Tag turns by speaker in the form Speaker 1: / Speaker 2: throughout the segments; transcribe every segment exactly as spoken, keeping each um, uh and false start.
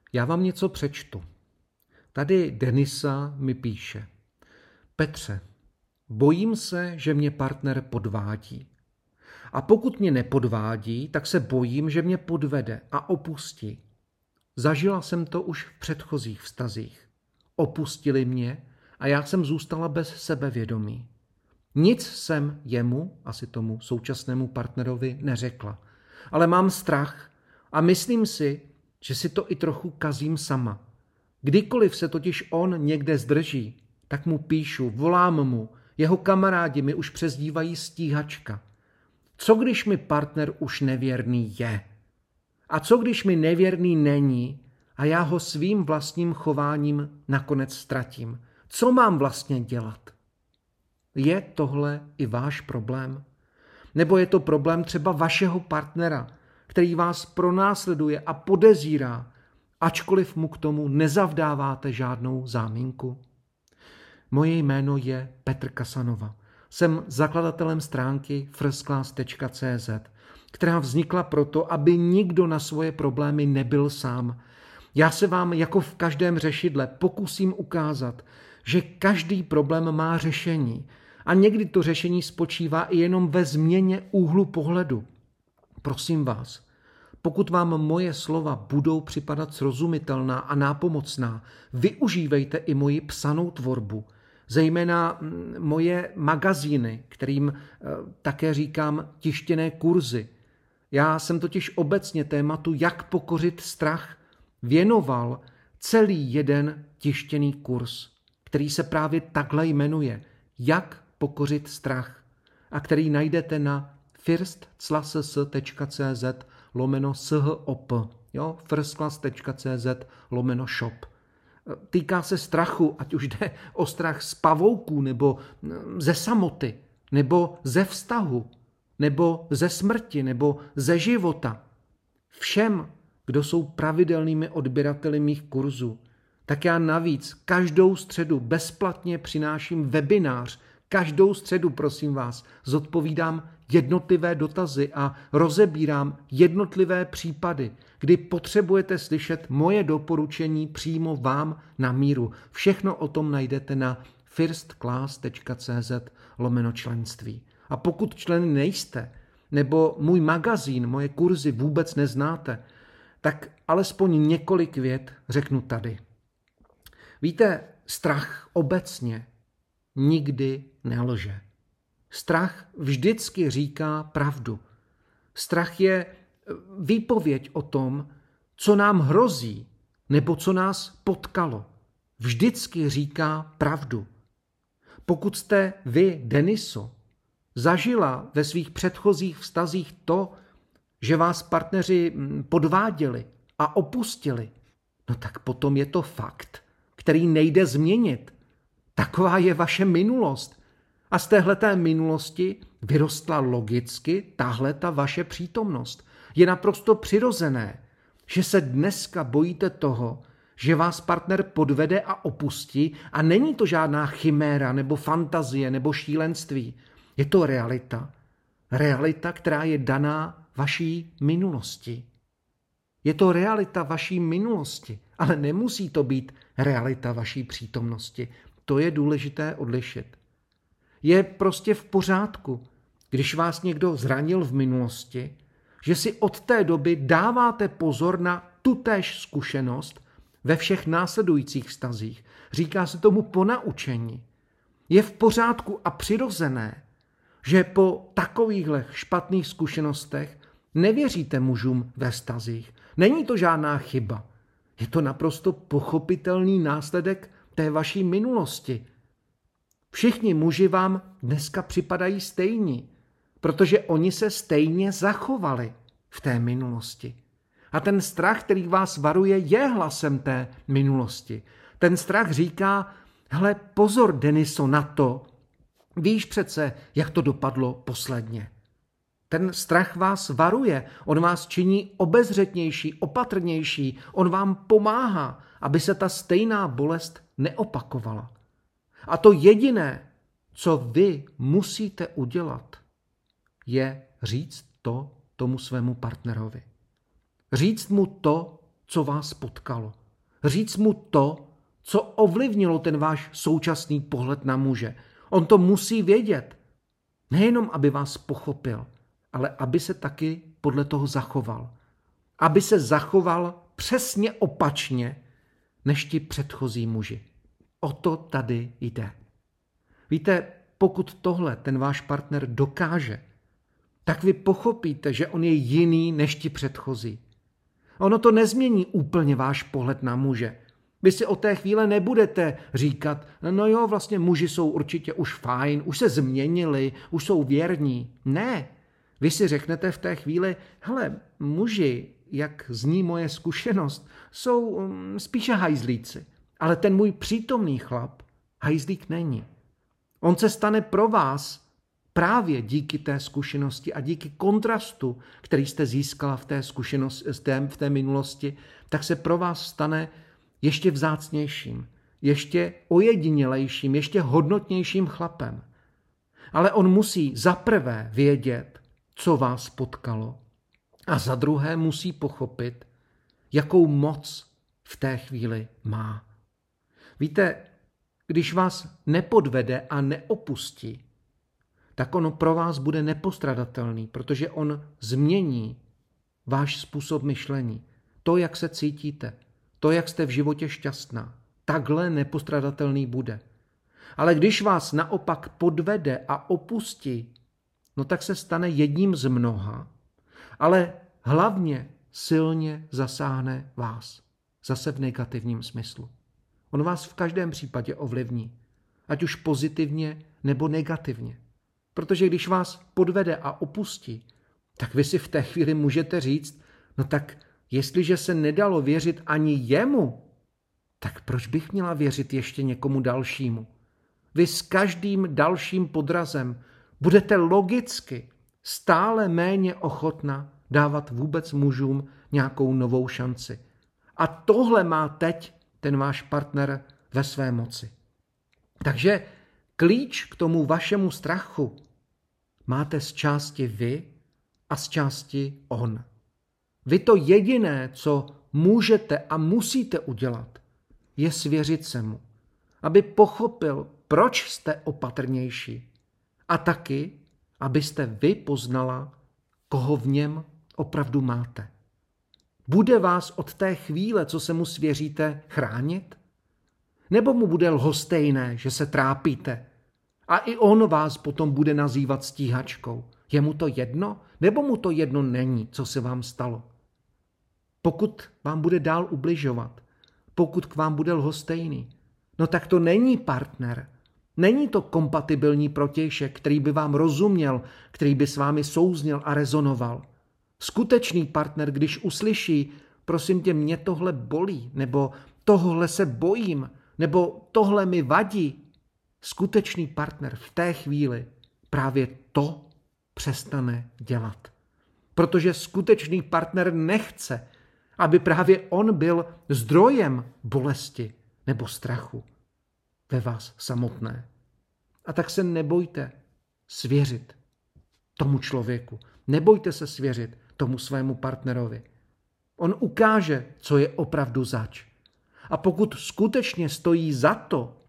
Speaker 1: Já vám něco přečtu. Tady Denisa mi píše. Petře, bojím se, že mě partner podvádí. A pokud mě nepodvádí, tak se bojím, že mě podvede a opustí. Zažila jsem to už v předchozích vztazích. Opustili mě a já jsem zůstala bez sebevědomí. Nic jsem jemu, asi tomu současnému partnerovi, neřekla. Ale mám strach a myslím si, že si to i trochu kazím sama. Kdykoliv se totiž on někde zdrží, tak mu píšu, volám mu, jeho kamarádi mi už přezdívají stíhačka. Co když mi partner už nevěrný je? A co když mi nevěrný není a já ho svým vlastním chováním nakonec ztratím? Co mám vlastně dělat? Je tohle i váš problém? Nebo je to problém třeba vašeho partnera, který vás pronásleduje a podezírá, ačkoliv mu k tomu nezavdáváte žádnou záminku? Moje jméno je Petr Kasanova. Jsem zakladatelem stránky first class tečka cé zet, která vznikla proto, aby nikdo na svoje problémy nebyl sám. Já se vám jako v každém řešidle pokusím ukázat, že každý problém má řešení a někdy to řešení spočívá i jenom ve změně úhlu pohledu. Prosím vás, pokud vám moje slova budou připadat srozumitelná a nápomocná, využívejte i moji psanou tvorbu, zejména moje magazíny, kterým také říkám tištěné kurzy. Já jsem totiž obecně tématu Jak pokořit strach věnoval celý jeden tištěný kurz, který se právě takhle jmenuje Jak pokořit strach a který najdete na first class tečka cé zet lomeno shop, jo, first class tečka cé zet lomeno shop. Týká se strachu, ať už jde o strach z pavouků, nebo ze samoty, nebo ze vztahu, nebo ze smrti, nebo ze života. Všem, kdo jsou pravidelnými odběrateli mých kurzů, tak já navíc každou středu bezplatně přináším webinář. Každou středu, prosím vás, zodpovídám jednotlivé dotazy a rozebírám jednotlivé případy, kdy potřebujete slyšet moje doporučení přímo vám na míru. Všechno o tom najdete na first class tečka cé zet lomeno členství. A pokud členy nejste, nebo můj magazín, moje kurzy vůbec neznáte, tak alespoň několik vět řeknu tady. Víte, strach obecně nikdy nelže. Strach vždycky říká pravdu. Strach je výpověď o tom, co nám hrozí nebo co nás potkalo. Vždycky říká pravdu. Pokud jste vy, Deniso, zažila ve svých předchozích vztazích to, že vás partneři podváděli a opustili, no tak potom je to fakt, který nejde změnit. Taková je vaše minulost. A z téhleté minulosti vyrostla logicky tahleta vaše přítomnost. Je naprosto přirozené, že se dneska bojíte toho, že vás partner podvede a opustí a není to žádná chiméra nebo fantazie nebo šílenství. Je to realita. Realita, která je daná vaší minulosti. Je to realita vaší minulosti, ale nemusí to být realita vaší přítomnosti. To je důležité odlišit. Je prostě v pořádku, když vás někdo zranil v minulosti, že si od té doby dáváte pozor na tutéž zkušenost ve všech následujících vztazích. Říká se tomu ponaučení. Je v pořádku a přirozené, že po takovýchhle špatných zkušenostech nevěříte mužům ve vztazích. Není to žádná chyba. Je to naprosto pochopitelný následek té vaší minulosti. Všichni muži vám dneska připadají stejní, protože oni se stejně zachovali v té minulosti. A ten strach, který vás varuje, je hlasem té minulosti. Ten strach říká, hele, pozor, Deniso, na to, víš přece, jak to dopadlo posledně. Ten strach vás varuje, on vás činí obezřetnější, opatrnější, on vám pomáhá, aby se ta stejná bolest neopakovala. A to jediné, co vy musíte udělat, je říct to tomu svému partnerovi. Říct mu to, co vás potkalo. Říct mu to, co ovlivnilo ten váš současný pohled na muže. On to musí vědět. Nejenom, aby vás pochopil, ale aby se taky podle toho zachoval. Aby se zachoval přesně opačně, než ti předchozí muži. O to tady jde. Víte, pokud tohle ten váš partner dokáže, tak vy pochopíte, že on je jiný než ti předchozí. Ono to nezmění úplně váš pohled na muže. Vy si od té chvíle nebudete říkat, no jo, vlastně muži jsou určitě už fajn, už se změnili, už jsou věrní. Ne, vy si řeknete v té chvíli, hele, muži, jak zní moje zkušenost, jsou um, spíše hajzlíci. Ale ten můj přítomný chlap hajzlík není. On se stane pro vás právě díky té zkušenosti a díky kontrastu, který jste získala v té zkušenosti, v té minulosti, tak se pro vás stane ještě vzácnějším, ještě ojedinělejším, ještě hodnotnějším chlapem. Ale on musí za prvé vědět, co vás potkalo, a za druhé musí pochopit, jakou moc v té chvíli má. Víte, když vás nepodvede a neopustí, tak on pro vás bude nepostradatelný, protože on změní váš způsob myšlení, to, jak se cítíte, to, jak jste v životě šťastná. Takhle nepostradatelný bude. Ale když vás naopak podvede a opustí, no tak se stane jedním z mnoha, ale hlavně silně zasáhne vás. Zase v negativním smyslu. On vás v každém případě ovlivní, ať už pozitivně nebo negativně. Protože když vás podvede a opustí, tak vy si v té chvíli můžete říct, no tak jestliže se nedalo věřit ani jemu, tak proč bych měla věřit ještě někomu dalšímu? Vy s každým dalším podrazem budete logicky stále méně ochotna dávat vůbec mužům nějakou novou šanci. A tohle má teď ten váš partner ve své moci. Takže klíč k tomu vašemu strachu máte z části vy a z části on. Vy to jediné, co můžete a musíte udělat, je svěřit se mu, aby pochopil, proč jste opatrnější a taky, abyste vy poznala, koho v něm opravdu máte. Bude vás od té chvíle, co se mu svěříte, chránit? Nebo mu bude lhostejné, že se trápíte? A i on vás potom bude nazývat stíhačkou. Je mu to jedno? Nebo mu to jedno není, co se vám stalo? Pokud vám bude dál ubližovat, pokud k vám bude lhostejný, no tak to není partner. Není to kompatibilní protějšek, který by vám rozuměl, který by s vámi souzněl a rezonoval. Skutečný partner, když uslyší, prosím tě, mě tohle bolí, nebo tohle se bojím, nebo tohle mi vadí, skutečný partner v té chvíli právě to přestane dělat. Protože skutečný partner nechce, aby právě on byl zdrojem bolesti nebo strachu ve vás samotné. A tak se nebojte svěřit tomu člověku. Nebojte se svěřit tomu svému partnerovi. On ukáže, co je opravdu zač. A pokud skutečně stojí za to,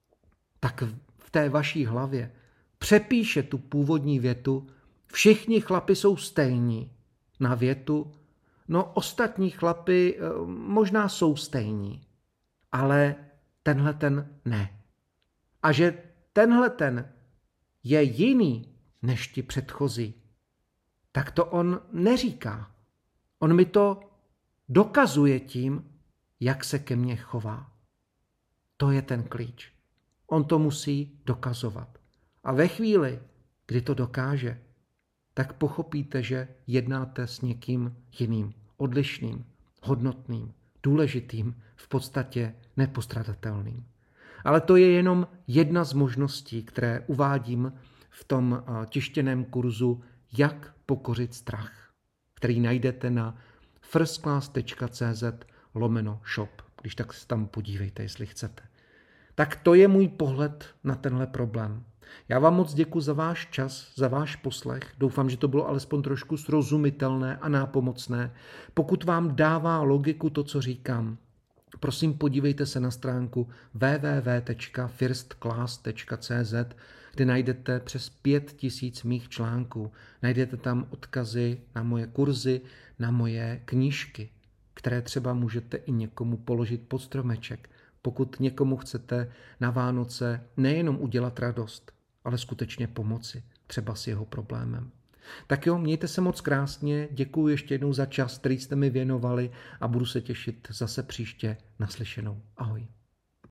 Speaker 1: tak v té vaší hlavě přepíše tu původní větu všichni chlapi jsou stejní na větu no ostatní chlapi možná jsou stejní, ale tenhle ten ne. A že tenhle ten je jiný než ti předchozí, tak to on neříká. On mi to dokazuje tím, jak se ke mně chová. To je ten klíč. On to musí dokazovat. A ve chvíli, kdy to dokáže, tak pochopíte, že jednáte s někým jiným, odlišným, hodnotným, důležitým, v podstatě nepostradatelným. Ale to je jenom jedna z možností, které uvádím v tom tištěném kurzu Jak pokořit strach, který najdete na firstclass.cz lomeno shop, když tak se tam podívejte, jestli chcete. Tak to je můj pohled na tenhle problém. Já vám moc děkuji za váš čas, za váš poslech. Doufám, že to bylo alespoň trošku srozumitelné a nápomocné. Pokud vám dává logiku to, co říkám, prosím podívejte se na stránku w w w tečka first class tečka c z, kde najdete přes pět tisíc mých článků. Najdete tam odkazy na moje kurzy, na moje knížky, které třeba můžete i někomu položit pod stromeček, pokud někomu chcete na Vánoce nejenom udělat radost, ale skutečně pomoci, třeba s jeho problémem. Tak jo, mějte se moc krásně, děkuji ještě jednou za čas, který jste mi věnovali a budu se těšit zase příště naslyšenou. Ahoj.